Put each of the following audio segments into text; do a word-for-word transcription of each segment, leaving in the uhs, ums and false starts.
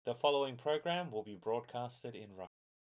The following program will be broadcasted in Russian.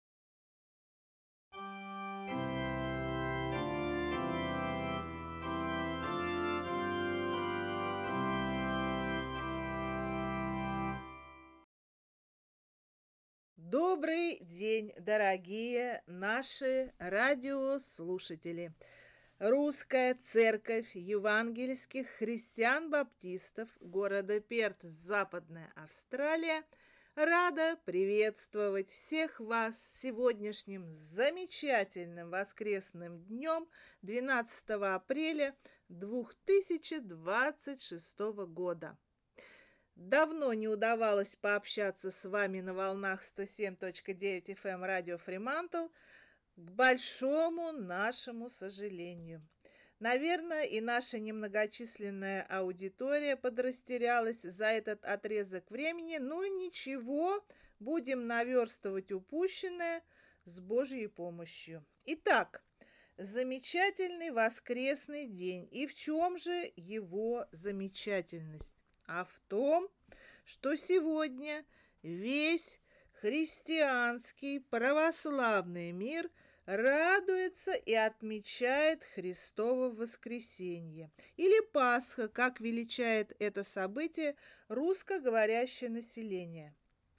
Добрый день, дорогие наши радиослушатели! Русская церковь евангельских христиан-баптистов города Перт, Западная Австралия, рада приветствовать всех вас с сегодняшним замечательным воскресным днем двенадцатого апреля две тысячи двадцать шестого года. Давно не удавалось пообщаться с вами на волнах сто семь точка девять эф эм радио Фримантл, к большому нашему сожалению. Наверное, и наша немногочисленная аудитория подрастерялась за этот отрезок времени, но ничего, будем наверстывать упущенное с Божьей помощью. Итак, замечательный воскресный день. И в чем же его замечательность? А в том, что сегодня весь христианский православный мир радуется и отмечает Христово воскресенье, или Пасха, как величает это событие русскоговорящее население,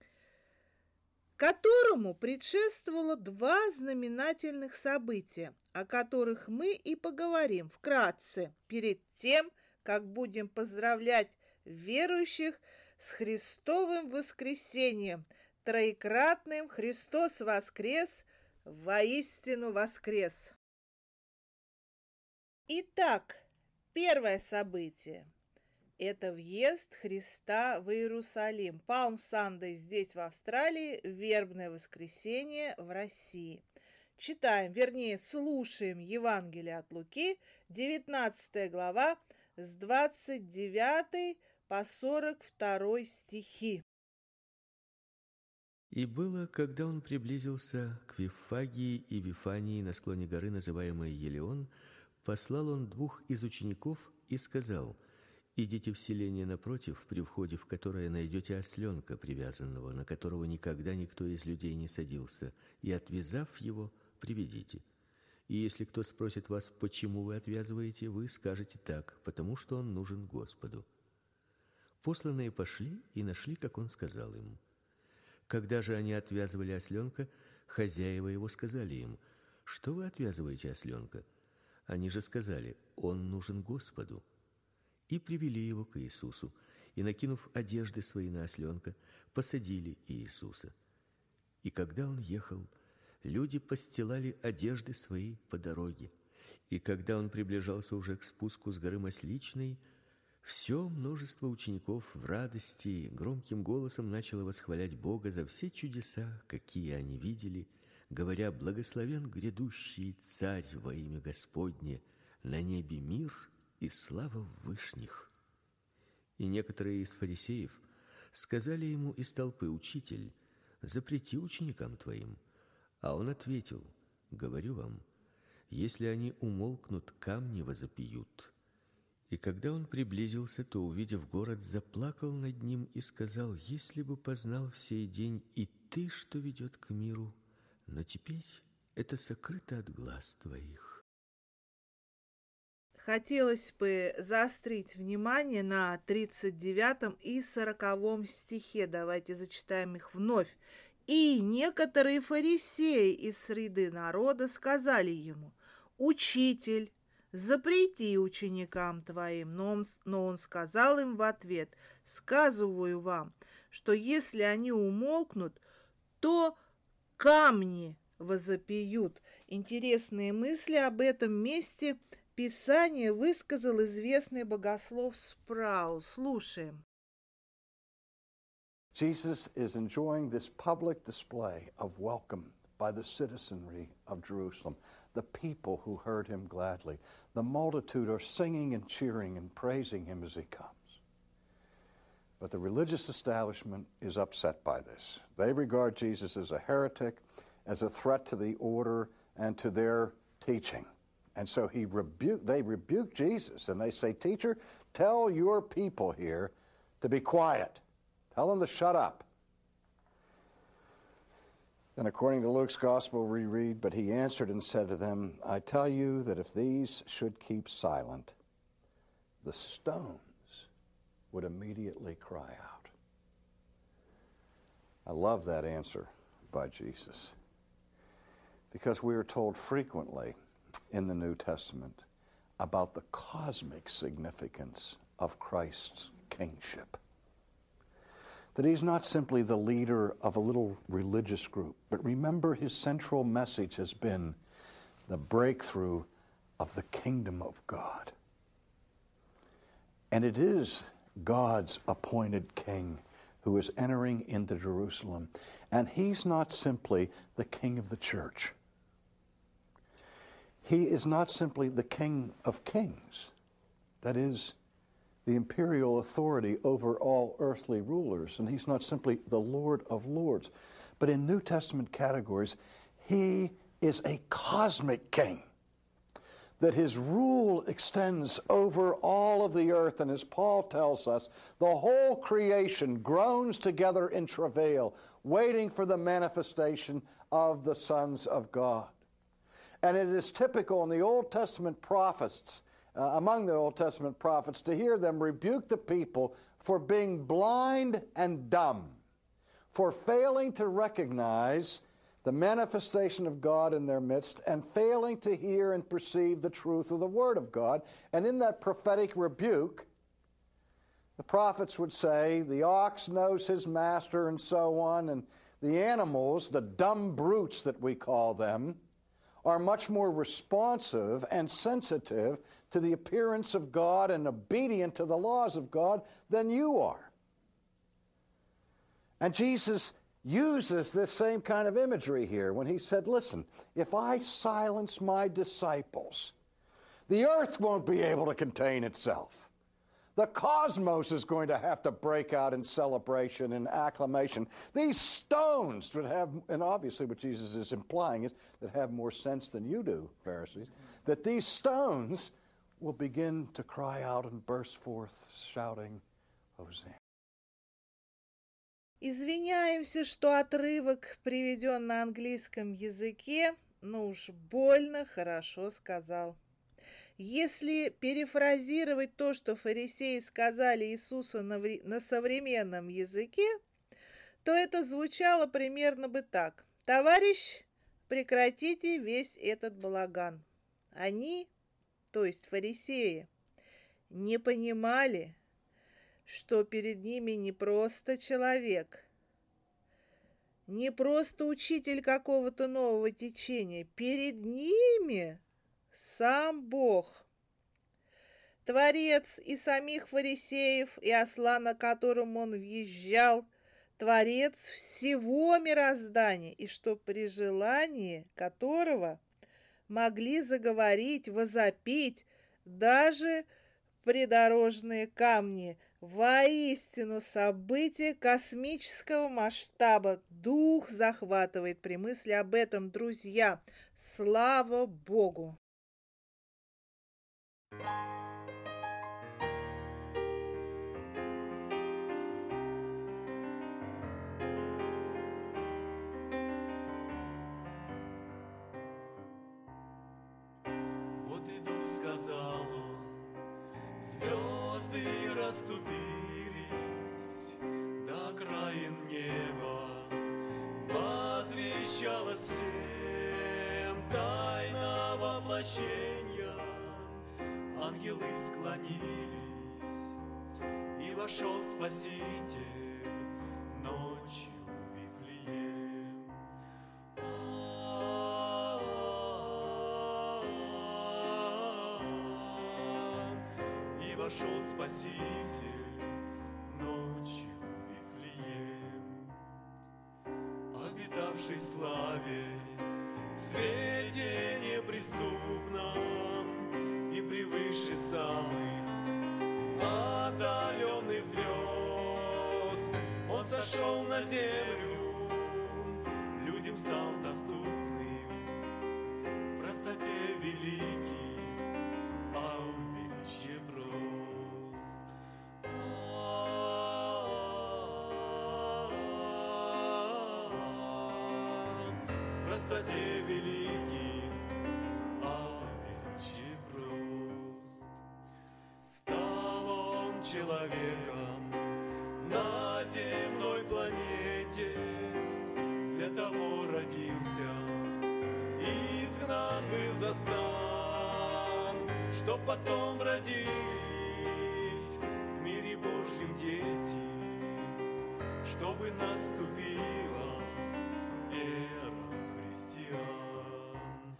которому предшествовало два знаменательных события, о которых мы и поговорим вкратце перед тем, как будем поздравлять верующих с Христовым воскресением, троекратным «Христос воскрес, воистину воскрес». Итак, первое событие – это въезд Христа в Иерусалим. Палм-Сандей здесь, в Австралии, вербное воскресенье в России. Читаем, вернее, слушаем Евангелие от Луки, девятнадцатая глава, с двадцать девятой по сорок второй стихи. И было, когда он приблизился к Виффагии и Вифании на склоне горы, называемой Елеон, послал он двух из учеников и сказал: «Идите в селение напротив, при входе в которое найдете осленка привязанного, на которого никогда никто из людей не садился, и, отвязав его, приведите. И если кто спросит вас, почему вы отвязываете, вы скажете так: потому что он нужен Господу». Посланные пошли и нашли, как он сказал им. Когда же они отвязывали осленка, хозяева его сказали им: «Что вы отвязываете осленка?» Они же сказали: «Он нужен Господу». И привели его к Иисусу, и, накинув одежды свои на осленка, посадили Иисуса. И когда он ехал, люди постилали одежды свои по дороге. И когда он приближался уже к спуску с горы Масличной, все множество учеников в радости громким голосом начало восхвалять Бога за все чудеса, какие они видели, говоря: «Благословен грядущий Царь во имя Господне, на небе мир и слава в вышних». И некоторые из фарисеев сказали ему из толпы: «Учитель, запрети ученикам твоим». А он ответил: «Говорю вам, если они умолкнут, камни возопьют». И когда он приблизился, то, увидев город, заплакал над ним и сказал: «Если бы познал в сей день и ты, что ведет к миру, но теперь это сокрыто от глаз твоих». Хотелось бы заострить внимание на тридцать девятом и сороковом стихе. Давайте зачитаем их вновь. «И некоторые фарисеи из среды народа сказали ему: Учитель, запрети ученикам твоим». Но он, но он сказал им в ответ: «Сказываю вам, что если они умолкнут, то камни возопьют». Интересные мысли об этом месте Писание высказал известный богослов Спраул. Слушаем. Jesus is enjoying this public display of welcome by the citizenry of Jerusalem, the people who heard him gladly. The multitude are singing and cheering and praising him as he comes. But the religious establishment is upset by this. They regard Jesus as a heretic, as a threat to the order and to their teaching. And so he rebuke, they rebuke Jesus, and they say, "Teacher, tell your people here to be quiet. Tell them to shut up." Then according to Luke's gospel we read, "But he answered and said to them, I tell you that if these should keep silent, the stones would immediately cry out." I love that answer by Jesus, because we are told frequently in the New Testament about the cosmic significance of Christ's kingship. That he's not simply the leader of a little religious group, but remember, his central message has been the breakthrough of the kingdom of God. And it is God's appointed king who is entering into Jerusalem. And he's not simply the king of the church. He is not simply the King of Kings, that is, the imperial authority over all earthly rulers, and he's not simply the Lord of Lords, but in New Testament categories, he is a cosmic king, that his rule extends over all of the earth, and as Paul tells us, the whole creation groans together in travail, waiting for the manifestation of the sons of God. And it is typical in the Old Testament prophets, uh, among the Old Testament prophets, to hear them rebuke the people for being blind and dumb, for failing to recognize the manifestation of God in their midst and failing to hear and perceive the truth of the Word of God. And in that prophetic rebuke, the prophets would say, the ox knows his master and so on, and the animals, the dumb brutes that we call them, are much more responsive and sensitive to the appearance of God and obedient to the laws of God than you are. And Jesus uses this same kind of imagery here when he said, listen, if I silence my disciples, the earth won't be able to contain itself. The cosmos is going to have to break out in celebration and acclamation. These stones that have, and obviously what Jesus is implying is that have more sense than you do, Pharisees, that these stones will begin to cry out and burst forth shouting, Hosanna. Извиняемся, что отрывок приведен на английском языке, но уж больно хорошо сказал. Если перефразировать то, что фарисеи сказали Иисусу на, вре- на современном языке, то это звучало примерно бы так. «Товарищ, прекратите весь этот балаган». Они, то есть фарисеи, не понимали, что перед ними не просто человек, не просто учитель какого-то нового течения, перед ними сам Бог, Творец и самих фарисеев, и осла, на котором он въезжал, Творец всего мироздания, и что при желании которого могли заговорить, возопить даже придорожные камни. Воистину событие космического масштаба. Дух захватывает при мысли об этом, друзья. Слава Богу! Вот иду, сказал он, звезды расступились до краин неба, возвещалось всем тайна воплощения. Ангелы склонились, и вошел Спаситель ночью в Вифлеем. И вошел Спаситель ночью в Вифлеем, обитавший в славе, в свете неприступном и превыше самых отдаленных звезд. Он сошел на землю, людям стал доступным, в простоте великий, а в величье прост. простоте великий, о величии прост. Стал он человеком на земной планете, для того родился, изгнан был за стан, чтоб потом родились в мире Божьем дети, чтобы наступила эра христиан.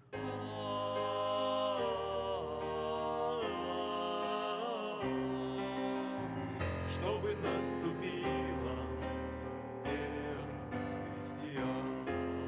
Чтобы наступила эра христиан.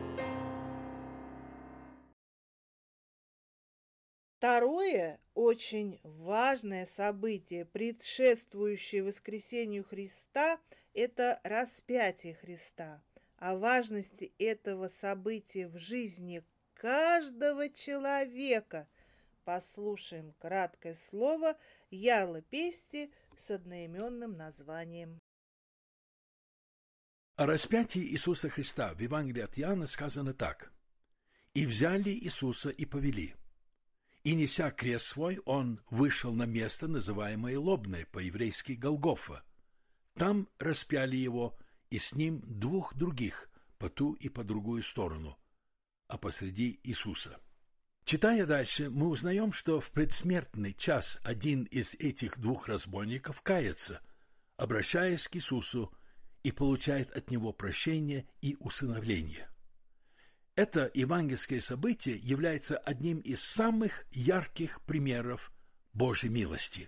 Второе очень важное событие, предшествующее воскресению Христа, это распятие Христа. О важности этого события в жизни каждого человека послушаем краткое слово Ярлы Пести с одноименным названием. О распятии Иисуса Христа в Евангелии от Иоанна сказано так. «И взяли Иисуса и повели. И, неся крест свой, он вышел на место, называемое Лобное, по-еврейски Голгофа. Там распяли его, и с ним двух других, по ту и по другую сторону, а посреди Иисуса». Читая дальше, мы узнаем, что в предсмертный час один из этих двух разбойников кается, обращаясь к Иисусу, и получает от него прощение и усыновление. Это евангельское событие является одним из самых ярких примеров Божьей милости.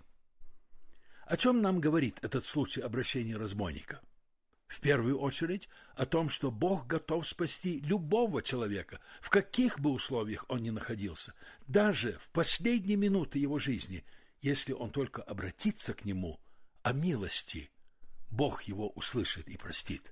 О чем нам говорит этот случай обращения разбойника? В первую очередь о том, что Бог готов спасти любого человека, в каких бы условиях он ни находился, даже в последние минуты его жизни, если он только обратится к Нему о милости, Бог его услышит и простит.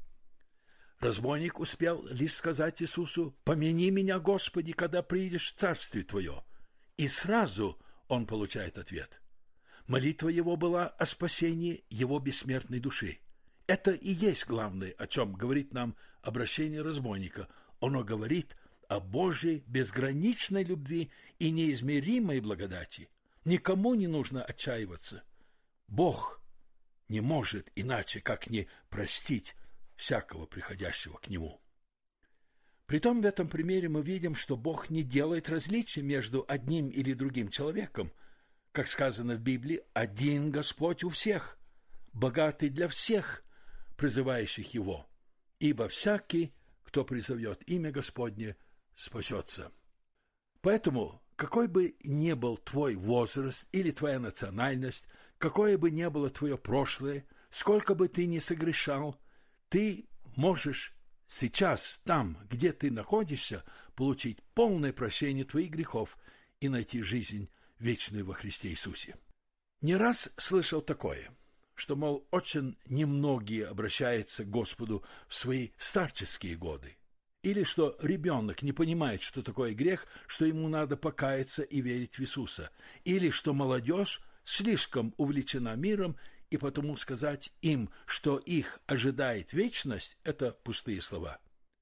Разбойник успел лишь сказать Иисусу: «Помяни меня, Господи, когда приидешь в Царствие Твое». И сразу он получает ответ. Молитва его была о спасении его бессмертной души. Это и есть главное, о чем говорит нам обращение разбойника. Оно говорит о Божьей безграничной любви и неизмеримой благодати. Никому не нужно отчаиваться. Бог не может иначе, как не простить всякого приходящего к Нему. Притом в этом примере мы видим, что Бог не делает различия между одним или другим человеком. Как сказано в Библии, один Господь у всех, богатый для всех, призывающих Его, ибо всякий, кто призовет имя Господне, спасется. Поэтому, какой бы ни был твой возраст или твоя национальность, какое бы ни было твое прошлое, сколько бы ты ни согрешал, ты можешь сейчас, там, где ты находишься, получить полное прощение твоих грехов и найти жизнь вечную во Христе Иисусе. Не раз слышал такое, что, мол, очень немногие обращаются к Господу в свои старческие годы, или что ребенок не понимает, что такое грех, что ему надо покаяться и верить в Иисуса, или что молодежь слишком увлечена миром, и потому сказать им, что их ожидает вечность, это пустые слова.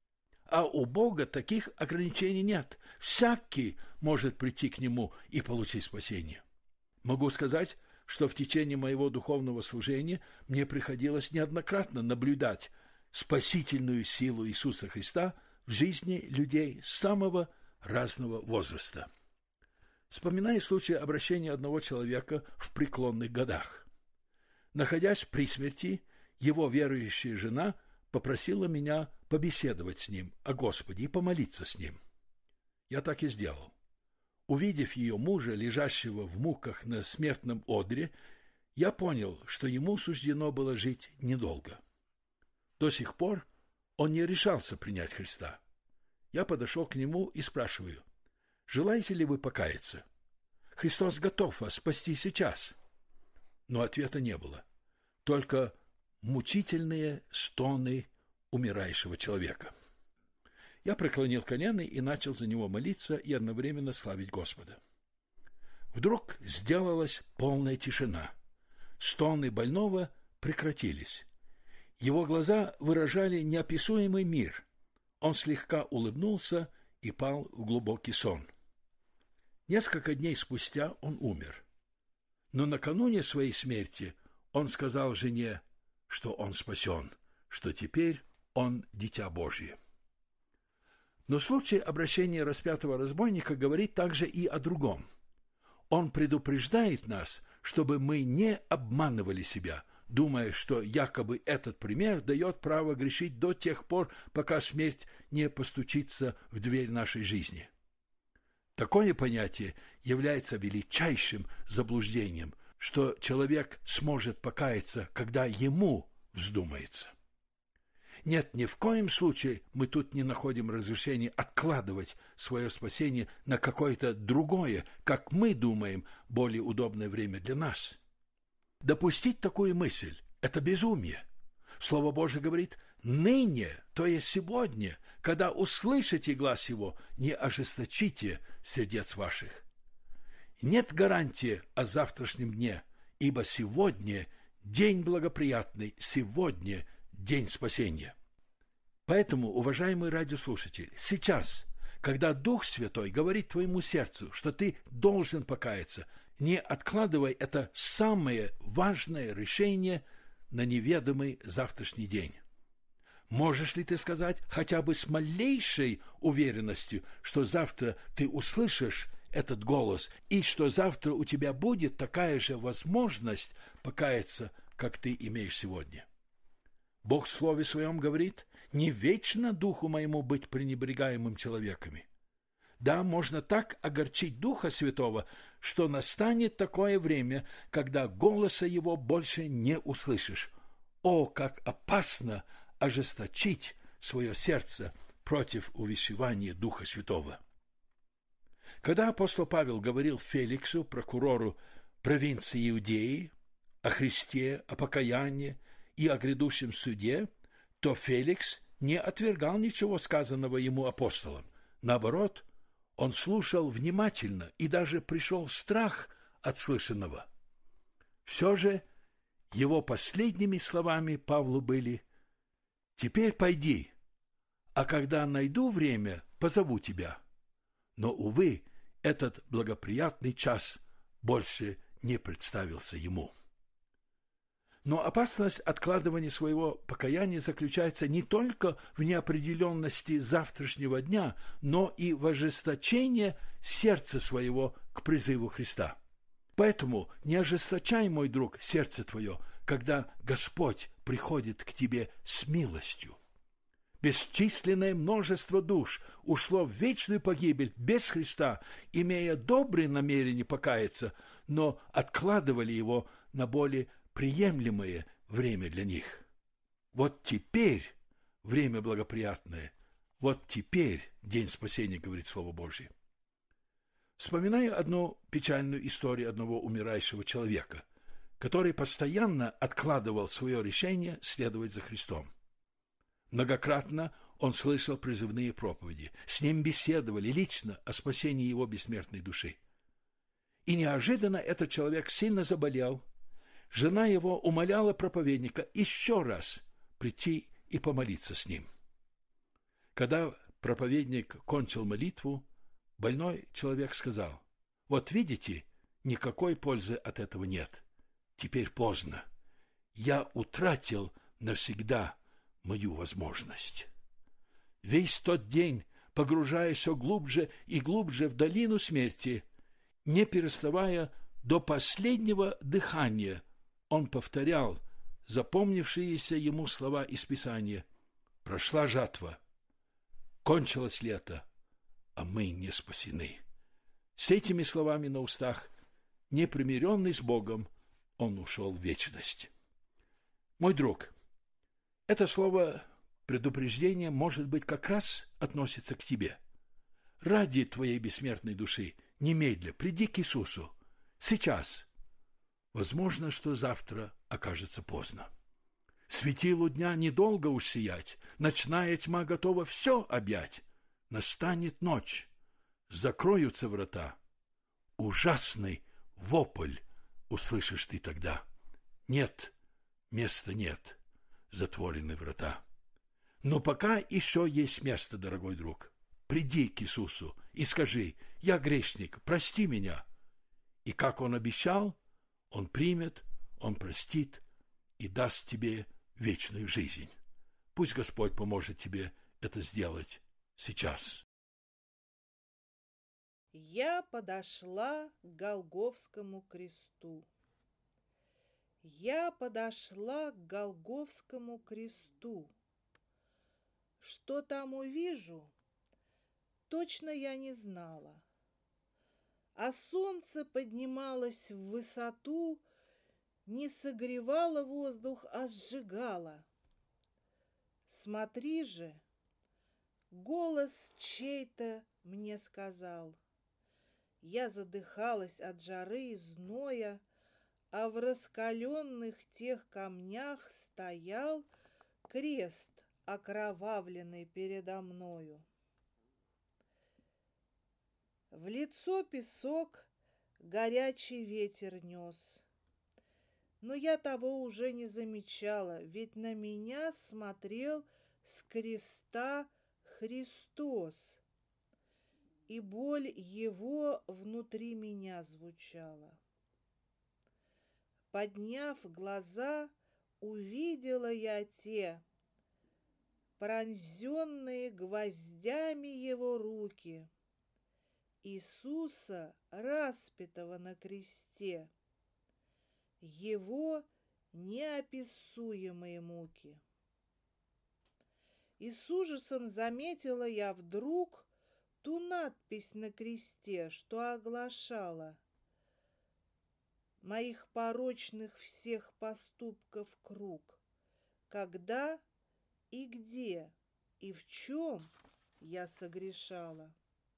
А у Бога таких ограничений нет. Всякий может прийти к Нему и получить спасение. Могу сказать, что в течение моего духовного служения мне приходилось неоднократно наблюдать спасительную силу Иисуса Христа в жизни людей самого разного возраста. Вспоминаю случай обращения одного человека в преклонных годах. Находясь при смерти, его верующая жена попросила меня побеседовать с ним о Господе и помолиться с ним. Я так и сделал. Увидев ее мужа, лежащего в муках на смертном одре, я понял, что ему суждено было жить недолго. До сих пор он не решался принять Христа. Я подошел к нему и спрашиваю: «Желаете ли вы покаяться? Христос готов вас спасти сейчас». Но ответа не было, только мучительные стоны умирающего человека. Я преклонил колено и начал за него молиться и одновременно славить Господа. Вдруг сделалась полная тишина. Стоны больного прекратились. Его глаза выражали неописуемый мир. он слегка улыбнулся и пал в глубокий сон. Несколько дней спустя он умер. Но накануне своей смерти он сказал жене, что он спасен, что теперь он дитя Божье. Но случай обращения распятого разбойника говорит также и о другом. Он предупреждает нас, чтобы мы не обманывали себя, думая, что якобы этот пример дает право грешить до тех пор, пока смерть не постучится в дверь нашей жизни. Такое понятие является величайшим заблуждением, что человек сможет покаяться, когда ему вздумается. Нет, ни в коем случае мы тут не находим разрешения откладывать свое спасение на какое-то другое, как мы думаем, более удобное время для нас. Допустить такую мысль – это безумие. Слово Божие говорит «ныне», то есть сегодня, когда услышите глас его, не ожесточите сердец ваших. Нет гарантии о завтрашнем дне, ибо сегодня день благоприятный, сегодня день спасения. Поэтому, уважаемый радиослушатель, сейчас, когда Дух Святой говорит твоему сердцу, что ты должен покаяться, не откладывай это самое важное решение на неведомый завтрашний день. Можешь ли ты сказать хотя бы с малейшей уверенностью, что завтра ты услышишь этот голос, и что завтра у тебя будет такая же возможность покаяться, как ты имеешь сегодня? Бог в Слове Своем говорит: «Не вечно духу моему быть пренебрегаемым человеками». Да, можно так огорчить Духа Святого, что настанет такое время, когда голоса Его больше не услышишь. О, как опасно ожесточить свое сердце против увещевания Духа Святого! Когда апостол Павел говорил Феликсу, прокурору провинции Иудеи, о Христе, о покаянии и о грядущем суде, то Феликс не отвергал ничего сказанного ему апостолом. Наоборот, он слушал внимательно и даже пришел в страх от слышанного. Все же его последними словами Павлу были: «Теперь пойди, а когда найду время, позову тебя». Но, увы, этот благоприятный час больше не представился ему. Но опасность откладывания своего покаяния заключается не только в неопределенности завтрашнего дня, но и в ожесточении сердца своего к призыву Христа. Поэтому не ожесточай, мой друг, сердце твое, когда Господь приходит к тебе с милостью. Бесчисленное множество душ ушло в вечную погибель без Христа, имея добрые намерения покаяться, но откладывали его на более приемлемое время для них. Вот теперь время благоприятное, вот теперь день спасения, говорит Слово Божье. Вспоминаю одну печальную историю одного умирающего человека, который постоянно откладывал свое решение следовать за Христом. Многократно он слышал призывные проповеди, с ним беседовали лично о спасении его бессмертной души. И неожиданно этот человек сильно заболел. Жена его умоляла проповедника еще раз прийти и помолиться с ним. Когда проповедник кончил молитву, больной человек сказал: «Вот видите, никакой пользы от этого нет. Теперь поздно. Я утратил навсегда мою возможность». Весь тот день, погружаясь все глубже и глубже в долину смерти, не переставая до последнего дыхания, он повторял запомнившиеся ему слова из Писания: «Прошла жатва, кончилось лето, а мы не спасены». С этими словами на устах, непримиренный с Богом, он ушел в вечность. Мой друг, это слово предупреждение, может быть, как раз относится к тебе. Ради твоей бессмертной души немедля приди к Иисусу. Сейчас. Возможно, что завтра окажется поздно. Светилу дня недолго уж сиять, ночная тьма готова все объять. Настанет ночь, закроются врата. Ужасный вопль услышишь ты тогда. Нет, места нет, затворены врата. Но пока еще есть место, дорогой друг. Приди к Иисусу и скажи: «Я грешник, прости меня». И как Он обещал, Он примет, Он простит и даст тебе вечную жизнь. Пусть Господь поможет тебе это сделать сейчас. Я подошла к Голгофскому кресту. Я подошла к Голгофскому кресту. Что там увижу, точно я не знала. А солнце поднималось в высоту, не согревало воздух, а сжигало. Смотри же, голос чей-то мне сказал. Я задыхалась от жары и зноя, а в раскаленных тех камнях стоял крест, окровавленный передо мною. В лицо песок горячий ветер нес. Но я того уже не замечала, ведь на меня смотрел с креста Христос, и боль Его внутри меня звучала. Подняв глаза, увидела я те пронзенные гвоздями Его руки, Иисуса, распятого на кресте, Его неописуемые муки. И с ужасом заметила я вдруг ту надпись на кресте, что оглашала: моих порочных всех поступков круг, когда и где и в чем я согрешала.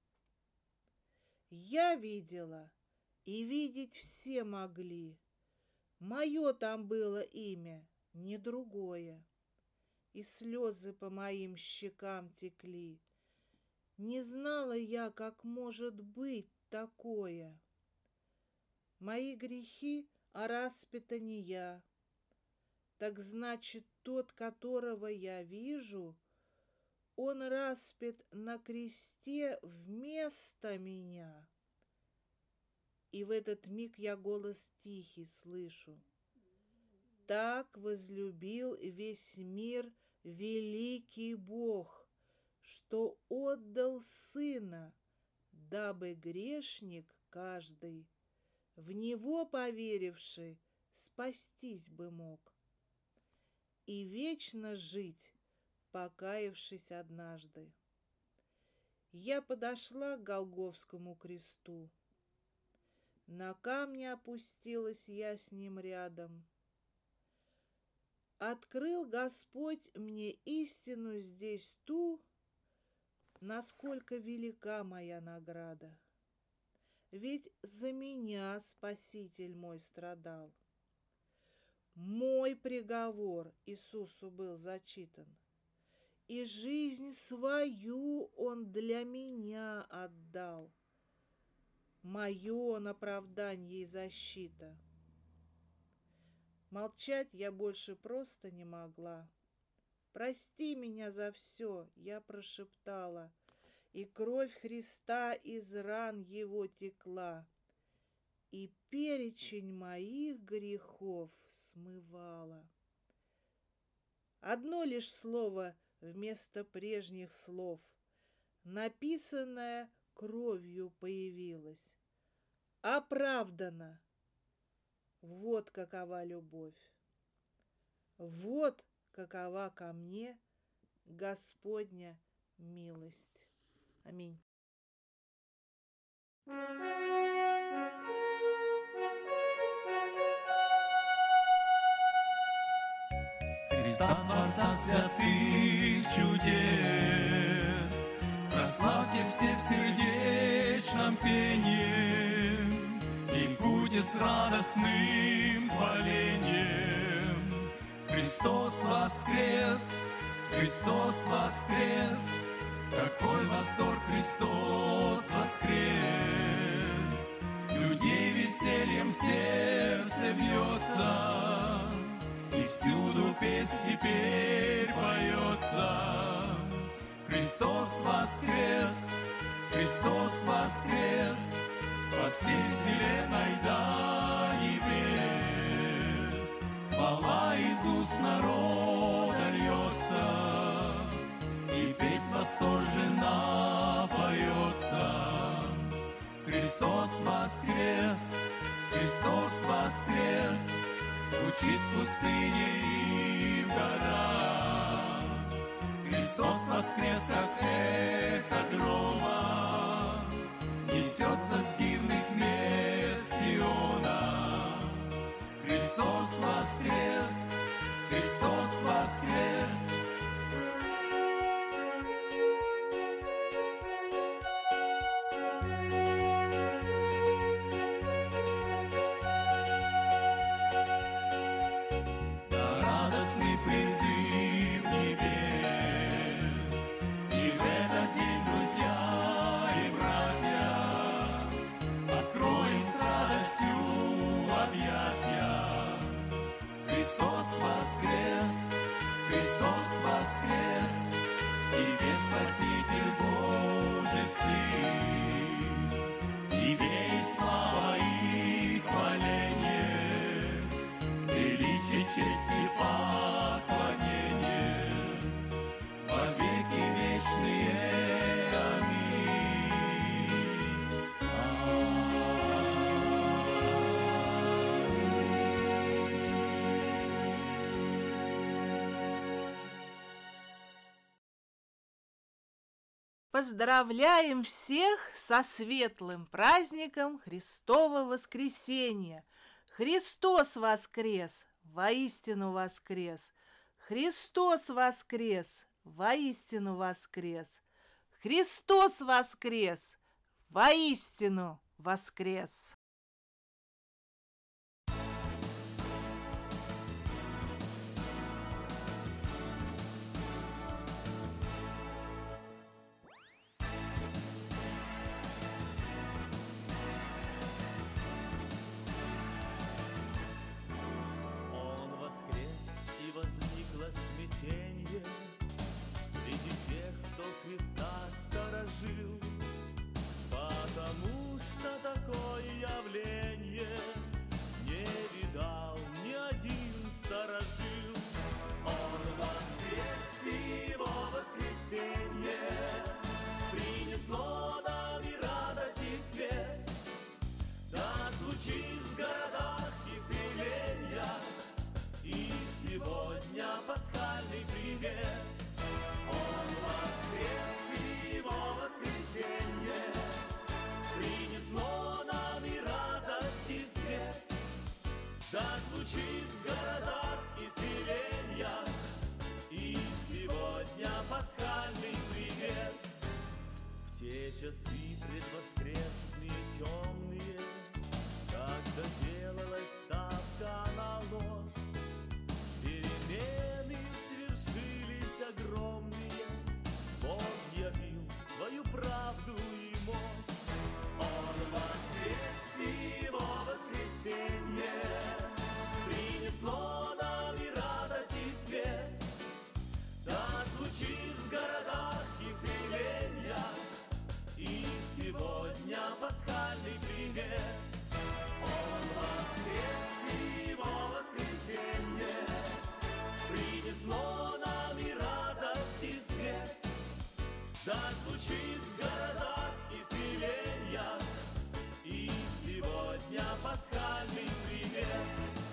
Я видела, и видеть все могли. Мое там было имя, не другое. И слезы по моим щекам текли. Не знала я, как может быть такое. Мои грехи, а распята не я. Так значит, тот, которого я вижу, он распят на кресте вместо меня. И в этот миг я голос тихий слышу: так возлюбил весь мир великий Бог, что отдал Сына, дабы грешник каждый, в Него поверивший, спастись бы мог и вечно жить, покаявшись однажды. Я подошла к Голгофскому кресту. На камне опустилась я с ним рядом. Открыл Господь мне истину здесь ту, насколько велика моя награда. Ведь за меня Спаситель мой страдал. Мой приговор Иисусу был зачитан, и жизнь свою Он для меня отдал. Мое Он оправдание и защита. Молчать я больше просто не могла. «Прости меня за все», — я прошептала, и кровь Христа из ран Его текла, и перечень моих грехов смывала. Одно лишь слово вместо прежних слов, написанное кровью, появилось: оправдано. Вот какова любовь. Вот какова ко мне Господня милость. Аминь. Христа Творца святых чудес, прославьте все сердечным пением, и будьте с радостным хвалением. Христос воскрес, Христос воскрес, какой восторг, Христос воскрес! Людей весельем сердце бьется, и всюду песнь теперь поется. воскрес, как эхо грома, несется с дивных мест Сиона. Христос воскрес, Христос воскрес. Поздравляем всех со светлым праздником Христова воскресения! Христос воскрес! Воистину воскрес! Христос воскрес! Воистину воскрес! Христос воскрес! Воистину воскрес! Смятенье среди тех, кто Христа сторожил, потому что такое явление не видал ни один сторожил. Он воскрес, и его воскресенье принесло нам и радость, и свет. Да звучит в городах исцеления, и сегодня пасхальный привет. Он воскрес, и его воскресенье принесло нам и радость, и свет. Да звучит в городах исцеления, и сегодня пасхальный привет. В те часы предвоскресные темные, когда делалась ставка на ложь, перемены свершились огромные, Бог явил свою правду и мощь. Он воскрес, и его воскресенье принесло нам и радость, и свет. Да звучит в городах исцеления, и сегодня пасхальный привет. Он воскрес, и его воскресенье принесло нам и радость, и свет. Да звучит в городах исцеления, и сегодня пасхальный привет.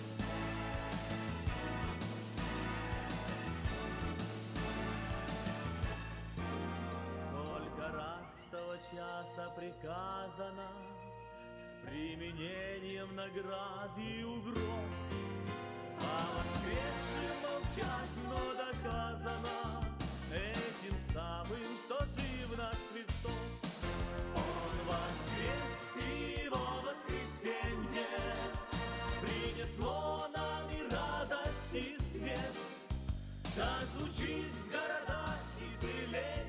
Сколько раз того часа приказано с применением наград и угроз, а воскресшим молчать, но доказано этим самым, что жив наш Христос. Он воскрес, и его воскресенье принесло нам и радость, и свет. Да звучит в городах исцеление,